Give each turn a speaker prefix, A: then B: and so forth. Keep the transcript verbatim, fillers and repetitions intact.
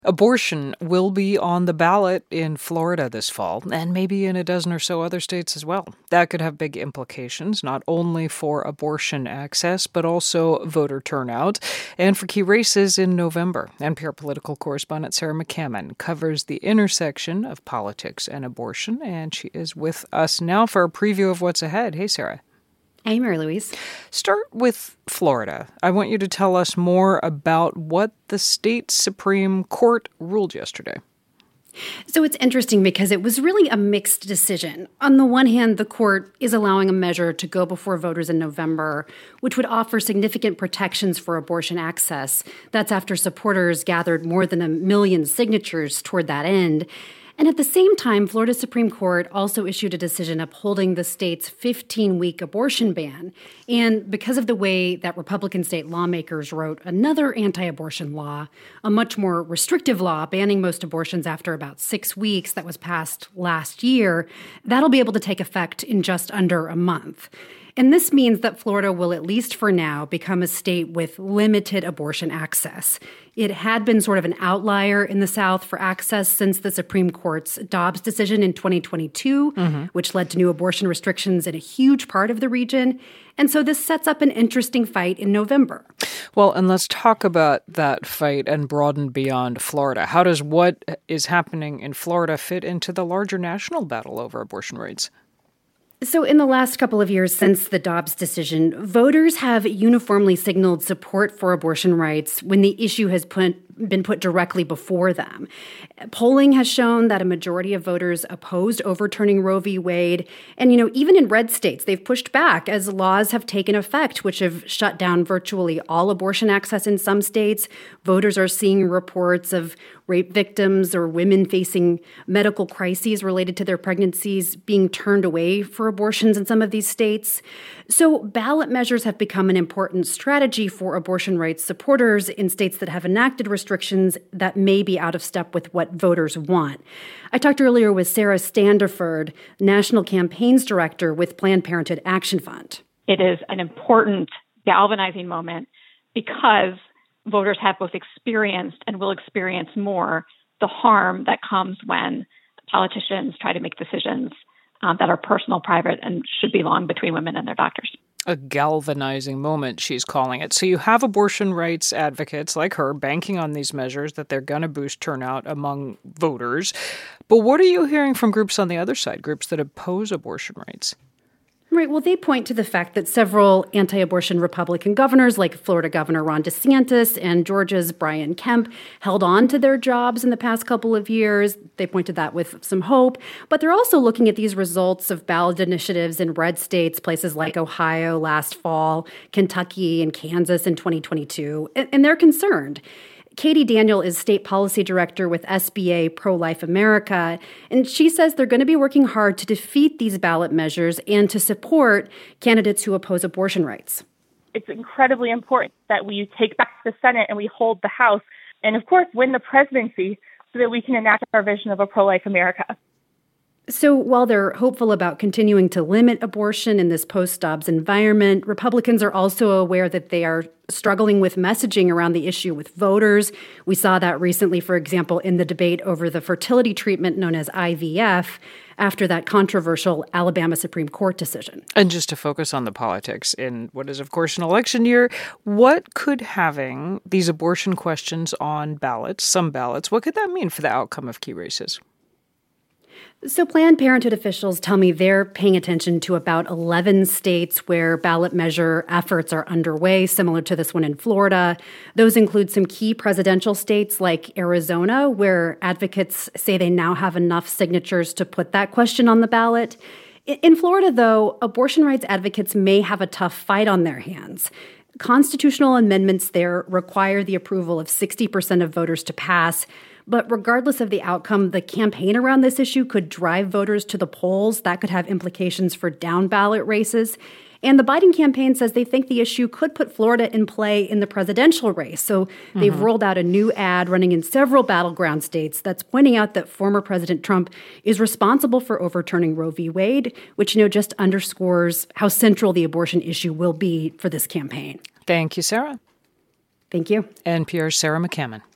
A: Abortion will be on the ballot in Florida this fall, and maybe in a dozen or so other states as well. That could have big implications, not only for abortion access, but also voter turnout, and for key races in November. N P R political correspondent Sarah McCammon covers the intersection of politics and abortion, and she is with us now for a preview of what's ahead. Hey, Sarah.
B: Hey, Mary Louise.
A: Start with Florida. I want you to tell us more about what the state Supreme Court ruled yesterday.
B: So it's interesting because it was really a mixed decision. On the one hand, the court is allowing a measure to go before voters in November, which would offer significant protections for abortion access. That's after supporters gathered more than a million signatures toward that end. And at the same time, Florida Supreme Court also issued a decision upholding the state's fifteen-week abortion ban. And because of the way that Republican state lawmakers wrote another anti-abortion law, a much more restrictive law banning most abortions after about six weeks that was passed last year, that'll be able to take effect in just under a month. And this means that Florida will, at least for now, become a state with limited abortion access. It had been sort of an outlier in the South for access since the Supreme Court's Dobbs decision in twenty twenty-two, mm-hmm. which led to new abortion restrictions in a huge part of the region. And so this sets up an interesting fight in November.
A: Well, and let's talk about that fight and broaden beyond Florida. How does what is happening in Florida fit into the larger national battle over abortion rights?
B: So in the last couple of years since the Dobbs decision, voters have uniformly signaled support for abortion rights when the issue has put, been put directly before them. Polling has shown that a majority of voters opposed overturning Roe v. Wade. And, you know, even in red states, they've pushed back as laws have taken effect, which have shut down virtually all abortion access in some states. Voters are seeing reports of rape victims or women facing medical crises related to their pregnancies being turned away for abortions in some of these states. So ballot measures have become an important strategy for abortion rights supporters in states that have enacted restrictions that may be out of step with what voters want. I talked earlier with Sarah Standiford, National Campaigns Director with Planned Parenthood Action Fund.
C: It is an important galvanizing moment because voters have both experienced and will experience more the harm that comes when politicians try to make decisions um, that are personal, private, and should belong between women and their doctors.
A: A galvanizing moment, she's calling it. So you have abortion rights advocates like her banking on these measures that they're going to boost turnout among voters. But what are you hearing from groups on the other side, groups that oppose abortion rights?
B: Right. Well, they point to the fact that several anti-abortion Republican governors, like Florida Governor Ron DeSantis and Georgia's Brian Kemp, held on to their jobs in the past couple of years. They point to that with some hope. But they're also looking at these results of ballot initiatives in red states, places like Ohio last fall, Kentucky and Kansas in twenty twenty-two, and, and they're concerned. Katie Daniel is state policy director with S B A Pro-Life America, and she says they're going to be working hard to defeat these ballot measures and to support candidates who oppose abortion rights.
D: It's incredibly important that we take back the Senate and we hold the House and, of course, win the presidency so that we can enact our vision of a pro-life America.
B: So while they're hopeful about continuing to limit abortion in this post-Dobbs environment, Republicans are also aware that they are struggling with messaging around the issue with voters. We saw that recently, for example, in the debate over the fertility treatment known as I V F after that controversial Alabama Supreme Court decision.
A: And just to focus on the politics in what is, of course, an election year, what could having these abortion questions on ballots, some ballots, what could that mean for the outcome of key races?
B: So Planned Parenthood officials tell me they're paying attention to about eleven states where ballot measure efforts are underway, similar to this one in Florida. Those include some key presidential states like Arizona, where advocates say they now have enough signatures to put that question on the ballot. In Florida, though, abortion rights advocates may have a tough fight on their hands. Constitutional amendments there require the approval of sixty percent of voters to pass. But regardless of the outcome, the campaign around this issue could drive voters to the polls. That could have implications for down-ballot races. And the Biden campaign says they think the issue could put Florida in play in the presidential race. So they've mm-hmm. rolled out a new ad running in several battleground states that's pointing out that former President Trump is responsible for overturning Roe v. Wade, which, you know, just underscores how central the abortion issue will be for this campaign.
A: Thank you, Sarah.
B: Thank you.
A: N P R's Sarah McCammon.